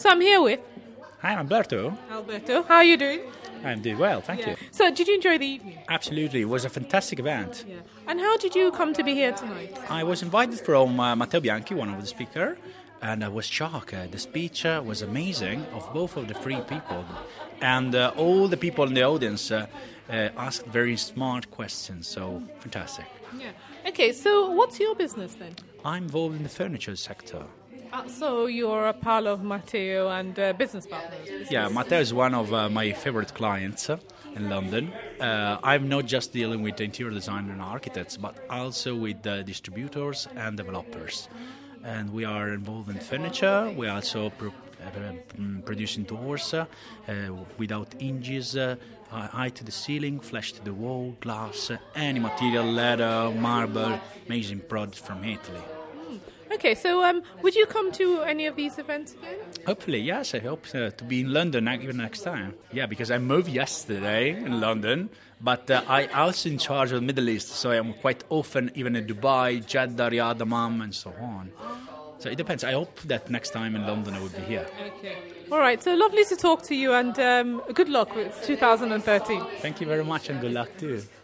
So I'm here with Hi, I'm Alberto. Alberto. How are you doing? I'm doing well, thank you. So did you enjoy the evening? Absolutely, it was a fantastic event. Yeah. And how did you come to be here tonight? I was invited from Matteo Bianchi, one of the speakers, and I was shocked. The speech was amazing of both of the three people. And all the people in the audience asked very smart questions, so fantastic. Yeah. Okay, so what's your business then? I'm involved in the furniture sector. So you're a pal of Matteo and business partners? Yeah, Matteo is one of my favorite clients in London. I'm not just dealing with interior designers and architects, but also with distributors and developers. And we are involved in furniture. We are also producing doors without hinges, high to the ceiling, flash to the wall, glass, any material, leather, marble, amazing products from Italy. Okay, so would you come to any of these events again? Hopefully, yes. I hope to be in London even next time. Yeah, because I moved yesterday in London, but I also in charge of the Middle East, so I'm quite often even in Dubai, Jeddah, Riyadh, Dammam, and so on. So it depends. I hope that next time in London I will be here. Okay. All right, so lovely to talk to you, and good luck with 2013. Thank you very much, and good luck too.